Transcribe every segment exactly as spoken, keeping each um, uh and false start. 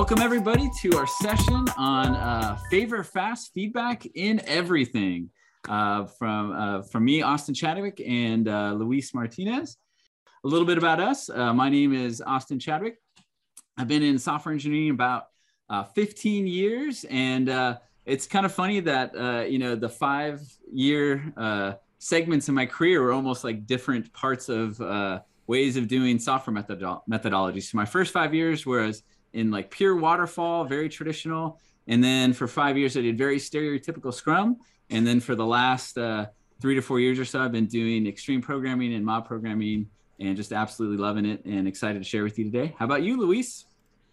Welcome everybody to our session on uh, favor fast feedback in everything uh, from, uh, from me, Austin Chadwick, and uh, Luis Martinez. A little bit about us. Uh, my name is Austin Chadwick. I've been in software engineering about uh, fifteen years, and uh, it's kind of funny that, uh, you know, the five year uh, segments in my career were almost like different parts of uh, ways of doing software methodolo- methodology. So my first five years was in like pure waterfall, very traditional. And then for five years, I did very stereotypical Scrum. And then for the last uh, three to four years or so, I've been doing extreme programming and mob programming and just absolutely loving it and excited to share with you today. How about you, Luis?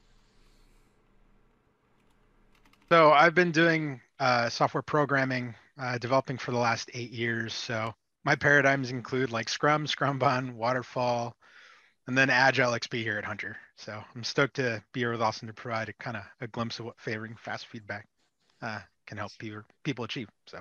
So I've been doing uh, software programming, uh, developing for the last eight years. So my paradigms include like Scrum, Scrumban, Waterfall, and then Agile X P here at Hunter. So I'm stoked to be here with Austin to provide a kind of a glimpse of what favoring fast feedback uh, can help people, people achieve. So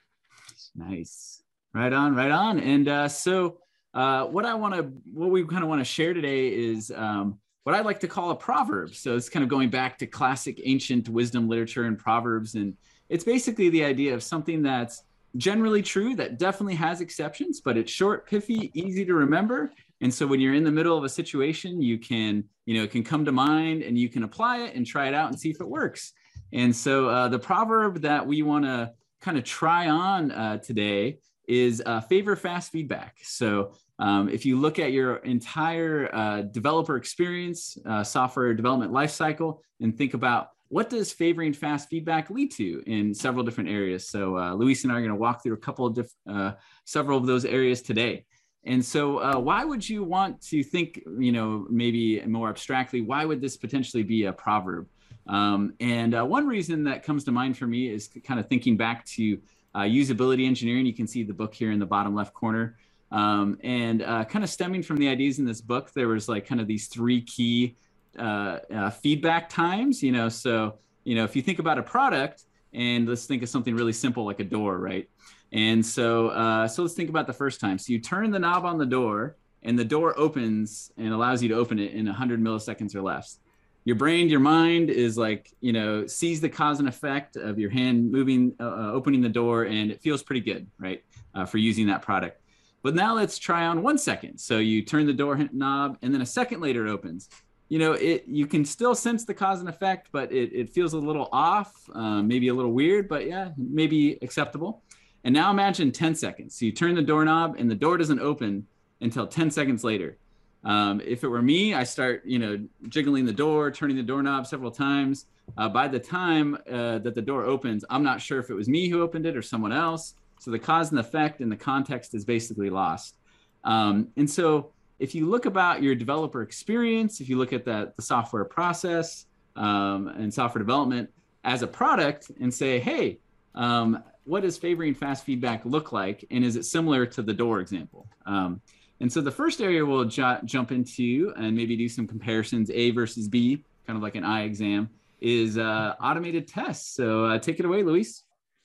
nice. Right on, right on. And uh, so uh, what I want to, what we kind of want to share today is um, what I like to call a proverb. So it's kind of going back to classic ancient wisdom literature and proverbs. And it's basically the idea of something that's generally true, that definitely has exceptions, but it's short, pithy, easy to remember. And so when you're in the middle of a situation, you can, you know, it can come to mind and you can apply it and try it out and see if it works. And so uh, the proverb that we want to kind of try on uh, today is uh, favor fast feedback. So um, if you look at your entire uh, developer experience, uh, software development lifecycle, and think about what does favoring fast feedback lead to in several different areas. So uh, Luis and I are going to walk through a couple of diff- uh, several of those areas today. And so uh, why would you want to think, you know, maybe more abstractly, why would this potentially be a proverb? Um, and uh, one reason that comes to mind for me is kind of thinking back to uh, usability engineering. You can see the book here in the bottom left corner. Um, and uh, kind of stemming from the ideas in this book, there was like kind of these three key uh, uh, feedback times, you know, so, you know, if you think about a product and let's think of something really simple like a door, right? And so, uh, so let's think about the first time. So you turn the knob on the door and the door opens and allows you to open it in one hundred milliseconds or less. Your brain, your mind is like, you know, sees the cause and effect of your hand moving, uh, opening the door, and it feels pretty good, right, uh, for using that product. But now let's try on one second. So you turn the door knob and then a second later it opens. You know, it you can still sense the cause and effect, but it, it feels a little off, uh, maybe a little weird, but yeah, maybe acceptable. And now imagine ten seconds. So you turn the doorknob and the door doesn't open until ten seconds later. Um, if it were me, I start, you know, jiggling the door, turning the doorknob several times. Uh, by the time uh, that the door opens, I'm not sure if it was me who opened it or someone else. So the cause and effect and the context is basically lost. Um, and so if you look about your developer experience, if you look at that, the software process um, and software development as a product and say, hey, um, what does favoring fast feedback look like? And is it similar to the door example? Um, and so the first area we'll j- jump into and maybe do some comparisons, A versus B, kind of like an eye exam, is uh, automated tests. So uh, take it away, Luis.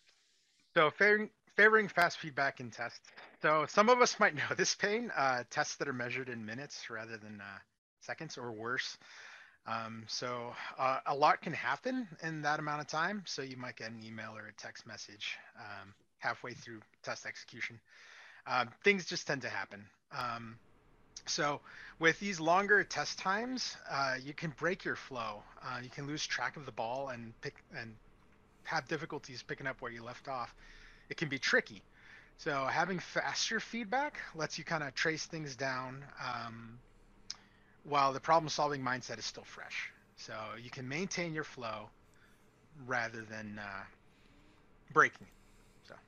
So favoring, favoring fast feedback in tests. So some of us might know this pain, uh, tests that are measured in minutes rather than uh, seconds or worse. Um, so uh, a lot can happen in that amount of time. So you might get an email or a text message um, halfway through test execution. Um, things just tend to happen. Um, so with these longer test times, uh, you can break your flow. Uh, you can lose track of the ball and pick and have difficulties picking up where you left off. It can be tricky. So having faster feedback lets you kind of trace things down um, while the problem-solving mindset is still fresh. So you can maintain your flow rather than uh, breaking it. So.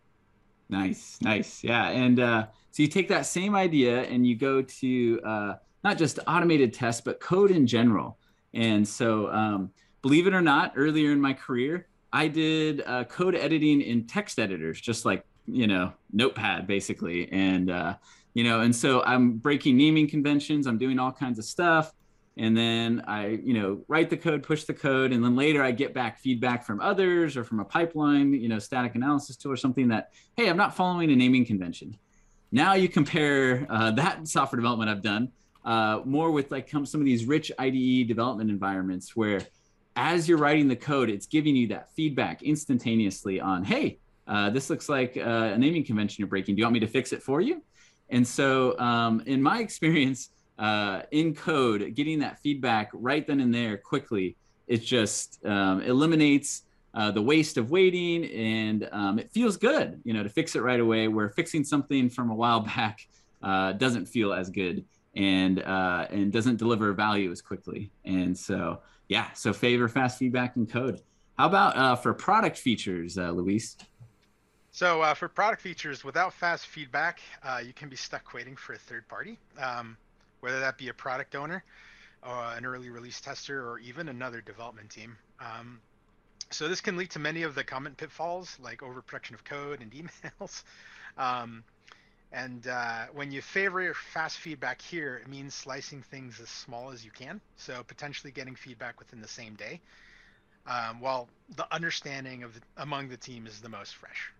Nice, nice. Yeah. And uh, so you take that same idea and you go to uh, not just automated tests, but code in general. And so um, believe it or not, earlier in my career, I did uh, code editing in text editors, just like, you know, Notepad basically. And, uh, you know, and so I'm breaking naming conventions. I'm doing all kinds of stuff. And then I, you know, write the code, push the code. And then later I get back feedback from others or from a pipeline, you know, static analysis tool or something that, hey, I'm not following a naming convention. Now you compare uh, that software development I've done uh, more with like come some of these rich I D E development environments where as you're writing the code, it's giving you that feedback instantaneously on, hey, uh, this looks like uh, a naming convention you're breaking. Do you want me to fix it for you? And so um, in my experience uh, in code, getting that feedback right then and there quickly, it just um, eliminates uh, the waste of waiting, and um, it feels good, you know, to fix it right away, where fixing something from a while back uh, doesn't feel as good and uh, and doesn't deliver value as quickly. And so, yeah, so favor fast feedback in code. How about uh, for product features, uh, Luis? So uh, for product features, without fast feedback, uh, you can be stuck waiting for a third party, um, whether that be a product owner, uh, an early release tester, or even another development team. Um, so this can lead to many of the common pitfalls like overproduction of code and emails. um, and uh, when you favor fast feedback here, it means slicing things as small as you can. So potentially getting feedback within the same day, um, while the understanding of the, among the team is the most fresh.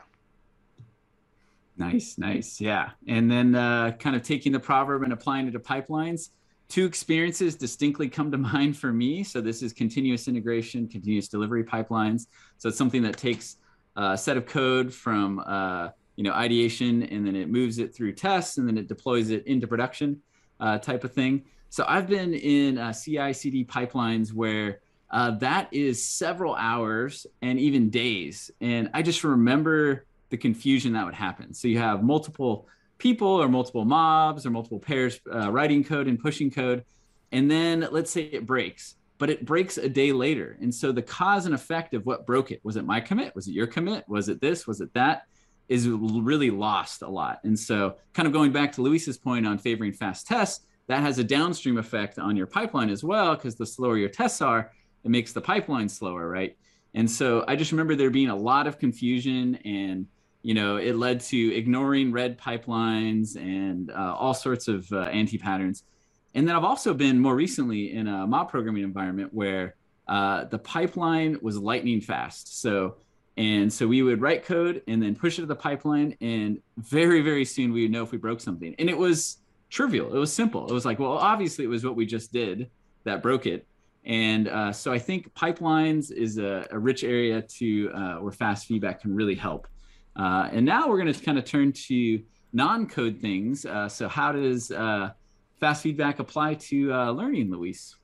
Nice, nice. Yeah. And then uh, kind of taking the proverb and applying it to pipelines. Two experiences distinctly come to mind for me. So this is continuous integration, continuous delivery pipelines. So it's something that takes a set of code from uh, you know, ideation, and then it moves it through tests, and then it deploys it into production uh, type of thing. So I've been in uh, C I C D pipelines where uh, that is several hours and even days. And I just remember the confusion that would happen. So you have multiple people or multiple mobs or multiple pairs uh, writing code and pushing code. And then let's say it breaks, but it breaks a day later. And so the cause and effect of what broke it, was it my commit? Was it your commit? Was it this? Was it that? Is really lost a lot. And so kind of going back to Luis's point on favoring fast tests, that has a downstream effect on your pipeline as well, because the slower your tests are, it makes the pipeline slower, right? And so I just remember there being a lot of confusion, and you know, it led to ignoring red pipelines and uh, all sorts of uh, anti-patterns. And then I've also been more recently in a mob programming environment where uh, the pipeline was lightning fast. So, and so we would write code and then push it to the pipeline, and very, very soon we would know if we broke something. And it was trivial. It was simple. It was like, well, obviously it was what we just did that broke it. And uh, so I think pipelines is a, a rich area to uh, where fast feedback can really help. Uh, and now we're going to kind of turn to non-code things. Uh, so how does uh, fast feedback apply to uh, learning, Luis?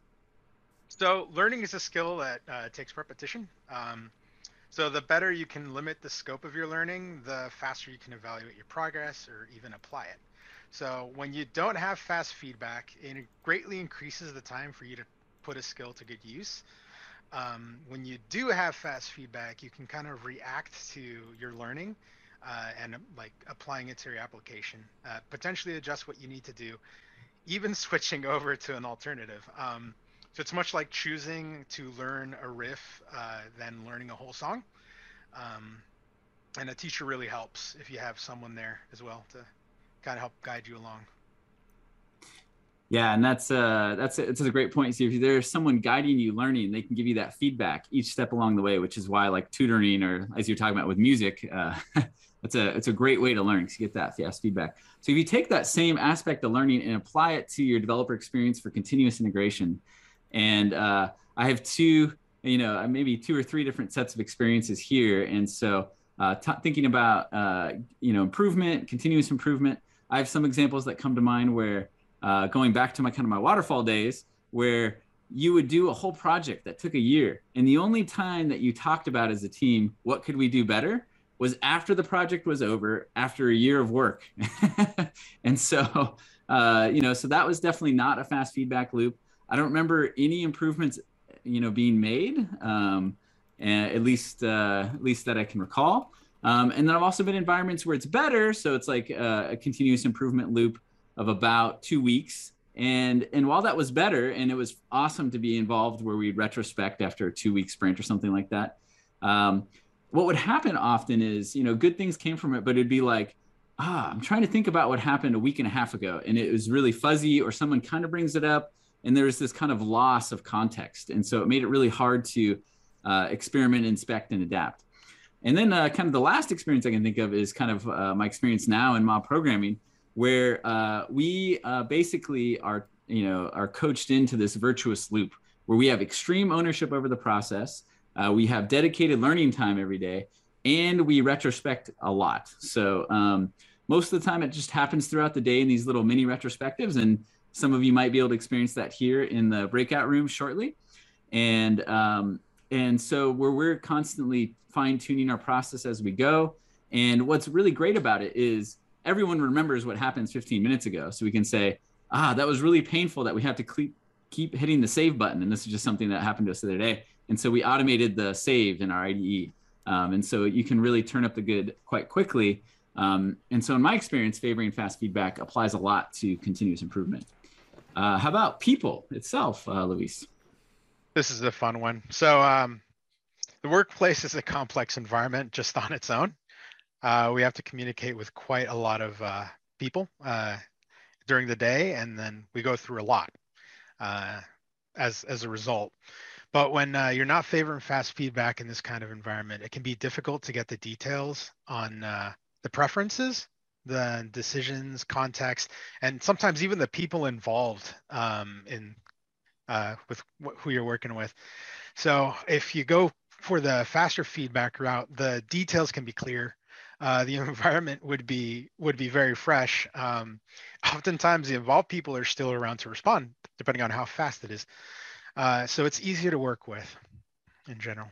So learning is a skill that uh, takes repetition. Um, so the better you can limit the scope of your learning, the faster you can evaluate your progress or even apply it. So when you don't have fast feedback, it greatly increases the time for you to put a skill to good use. Um, when you do have fast feedback, you can kind of react to your learning uh, and like applying it to your application, uh, potentially adjust what you need to do, even switching over to an alternative. Um, so it's much like choosing to learn a riff uh, than learning a whole song. Um, and a teacher really helps if you have someone there as well to kind of help guide you along. Yeah, and that's uh that's a, it's a great point. See, if there's someone guiding you learning, they can give you that feedback each step along the way, which is why like tutoring, or as you're talking about with music, uh, it's a it's a great way to learn to get that fast feedback. So if you take that same aspect of learning and apply it to your developer experience for continuous integration, and uh, I have two, you know, maybe two or three different sets of experiences here, and so uh, t- thinking about uh, you know improvement, continuous improvement, I have some examples that come to mind where. Uh, going back to my kind of my waterfall days, where you would do a whole project that took a year, and the only time that you talked about as a team, what could we do better, was after the project was over, after a year of work. And so, uh, you know, so that was definitely not a fast feedback loop. I don't remember any improvements, you know, being made, um, at least, uh, at least that I can recall. Um, and then I've also been in environments where it's better, so it's like a, a continuous improvement loop of about two weeks. And and while that was better, and it was awesome to be involved where we'd retrospect after a two week sprint or something like that, um, what would happen often is, you know, good things came from it, but it'd be like, ah, I'm trying to think about what happened a week and a half ago, and it was really fuzzy, or someone kind of brings it up, and there's this kind of loss of context. And so it made it really hard to uh, experiment, inspect, and adapt. And then uh, kind of the last experience I can think of is kind of uh, my experience now in mob programming, where uh, we uh, basically are, you know, are coached into this virtuous loop where we have extreme ownership over the process. Uh, we have dedicated learning time every day, and we retrospect a lot. So um, most of the time it just happens throughout the day in these little mini retrospectives. And some of you might be able to experience that here in the breakout room shortly. And, um, and so where we're constantly fine tuning our process as we go. And what's really great about it is everyone remembers what happened fifteen minutes ago. So we can say, ah, that was really painful that we have to keep, keep hitting the save button. And this is just something that happened to us the other day. And so we automated the save in our I D E. Um, and so you can really turn up the good quite quickly. Um, and so in my experience, favoring fast feedback applies a lot to continuous improvement. Uh, how about people itself, uh, Luis? This is a fun one. So um, the workplace is a complex environment just on its own. Uh, we have to communicate with quite a lot of uh, people uh, during the day, and then we go through a lot uh, as, as a result. But when uh, you're not favoring fast feedback in this kind of environment, it can be difficult to get the details on uh, the preferences, the decisions, context, and sometimes even the people involved um, in uh, with wh- who you're working with. So if you go for the faster feedback route, the details can be clear. Uh, the environment would be would be very fresh. Um, oftentimes, the involved people are still around to respond, depending on how fast it is. Uh, so it's easier to work with in general.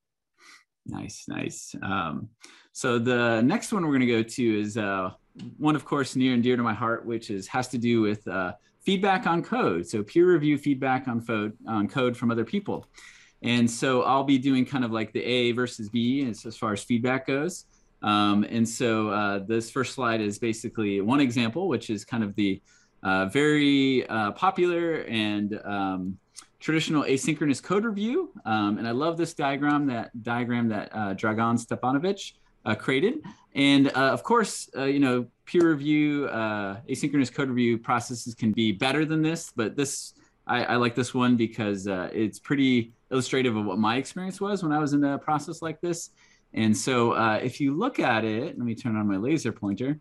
Nice, nice. Um, so the next one we're going to go to is uh, one, of course, near and dear to my heart, which is has to do with uh, feedback on code. So peer review feedback on, fo- on code from other people. And so I'll be doing kind of like the A versus B as, as far as feedback goes. Um, and so uh, this first slide is basically one example, which is kind of the uh, very uh, popular and um, traditional asynchronous code review. Um, and I love this diagram, that diagram that uh, Dragan Stepanovic uh, created. And uh, of course, uh, you know, peer review, uh, asynchronous code review processes can be better than this, but this, I, I like this one because uh, it's pretty illustrative of what my experience was when I was in a process like this. And so uh, if you look at it, let me turn on my laser pointer.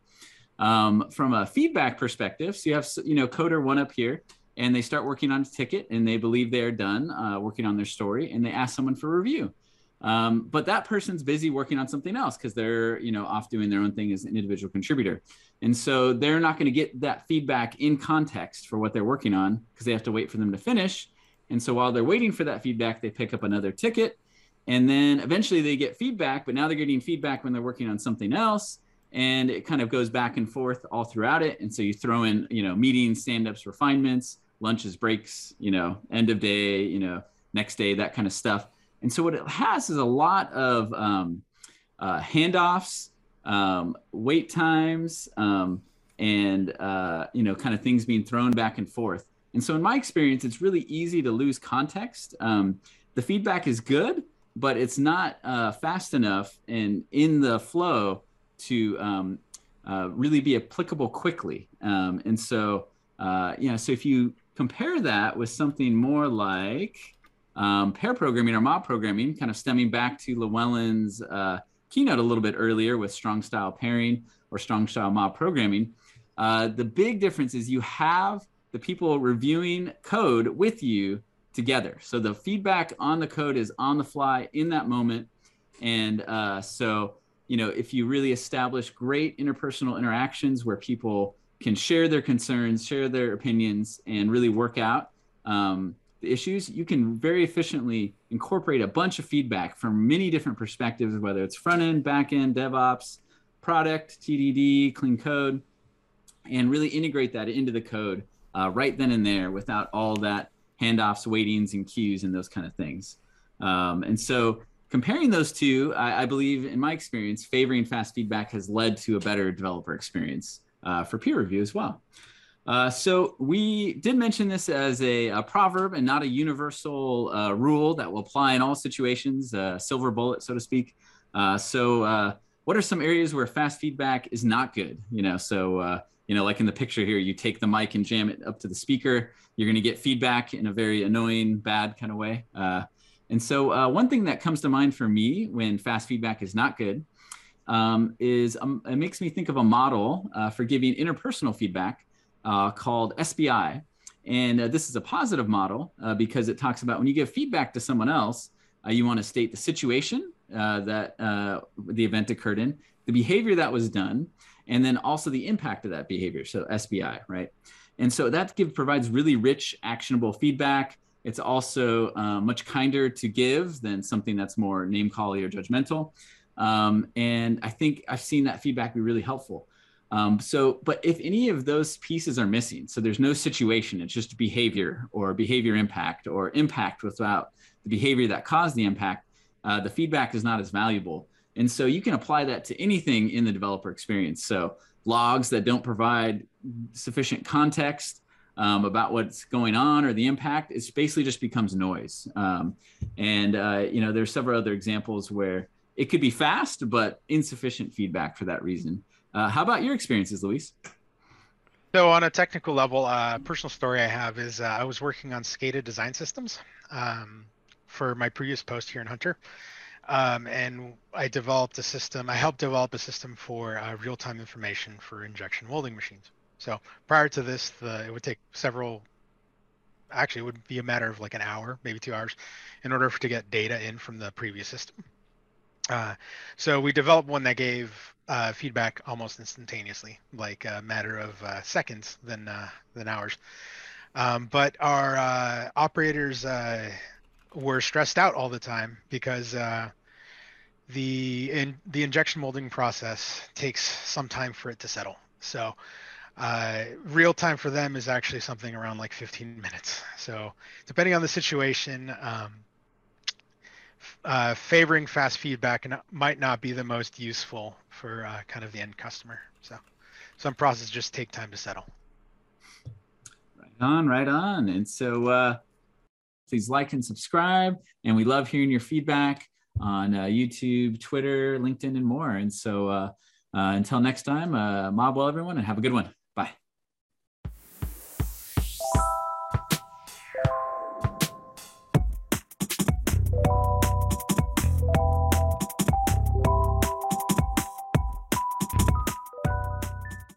Um, from a feedback perspective, so you have, you know, coder one up here, and they start working on a ticket and they believe they're done uh, working on their story, and they ask someone for review. Um, but that person's busy working on something else because they're, you know, off doing their own thing as an individual contributor. And so they're not going to get that feedback in context for what they're working on because they have to wait for them to finish. And so while they're waiting for that feedback, they pick up another ticket, and then eventually they get feedback, but now they're getting feedback when they're working on something else. And it kind of goes back and forth all throughout it. And so you throw in, you know, meetings, stand-ups, refinements, lunches, breaks, you know, end of day, you know, next day, that kind of stuff. And so what it has is a lot of um, uh, handoffs, um, wait times, um, and, uh, you know, kind of things being thrown back and forth. And so in my experience, it's really easy to lose context. Um, the feedback is good, but it's not uh, fast enough and in the flow to um, uh, really be applicable quickly. Um, and so, uh, you know, so if you compare that with something more like um, pair programming or mob programming, kind of stemming back to Llewellyn's uh, keynote a little bit earlier with strong style pairing or strong style mob programming, uh, the big difference is you have the people reviewing code with you together. So the feedback on the code is on the fly in that moment. And uh, so, you know, if you really establish great interpersonal interactions where people can share their concerns, share their opinions, and really work out um, the issues, you can very efficiently incorporate a bunch of feedback from many different perspectives, whether it's front end, back end, DevOps, product, T D D, clean code, and really integrate that into the code uh, right then and there without all that handoffs, waitings, and queues, and those kind of things. Um, and so comparing those two, I, I believe, in my experience, favoring fast feedback has led to a better developer experience uh, for peer review as well. Uh, so we did mention this as a, a proverb and not a universal uh, rule that will apply in all situations, a silver bullet, so to speak. Uh, so uh, what are some areas where fast feedback is not good? You know, so, uh, you know, like in the picture here, you take the mic and jam it up to the speaker, you're going to get feedback in a very annoying, bad kind of way. Uh, and so uh, one thing that comes to mind for me when fast feedback is not good um, is um, it makes me think of a model uh, for giving interpersonal feedback uh, called S B I. And uh, this is a positive model uh, because it talks about when you give feedback to someone else, uh, you want to state the situation uh, that uh, the event occurred in, the behavior that was done, and then also the impact of that behavior. So S B I, right? And so that give, provides really rich, actionable feedback. It's also uh, much kinder to give than something that's more name-calling or judgmental. Um, and I think I've seen that feedback be really helpful. Um, so, but if any of those pieces are missing, so there's no situation, it's just behavior or behavior impact or impact without the behavior that caused the impact, uh, the feedback is not as valuable. And so you can apply that to anything in the developer experience. So logs that don't provide sufficient context um, about what's going on or the impact, it basically just becomes noise. Um, and, uh, you know, there's several other examples where it could be fast, but insufficient feedback for that reason. Uh, how about your experiences, Luis? So on a technical level, a uh, personal story I have is uh, I was working on SCADA design systems um, for my previous post here in Hunter. Um, and I developed a system, I helped develop a system for uh, real-time information for injection molding machines. So prior to this, the, it would take several, actually it would be a matter of like an hour, maybe two hours, in order for, to get data in from the previous system. Uh, so we developed one that gave uh, feedback almost instantaneously, like a matter of uh, seconds than uh, than hours. Um, but our uh, operators uh, were stressed out all the time because uh, the in, the injection molding process takes some time for it to settle. So uh, real time for them is actually something around like fifteen minutes. So depending on the situation. Um, Uh, favoring fast feedback might not be the most useful for uh, kind of the end customer. So some processes just take time to settle. Right on, right on. And so uh, please like and subscribe. And we love hearing your feedback on uh, YouTube, Twitter, LinkedIn, and more. And so uh, uh, until next time, uh, mob well, everyone, and have a good one. Bye.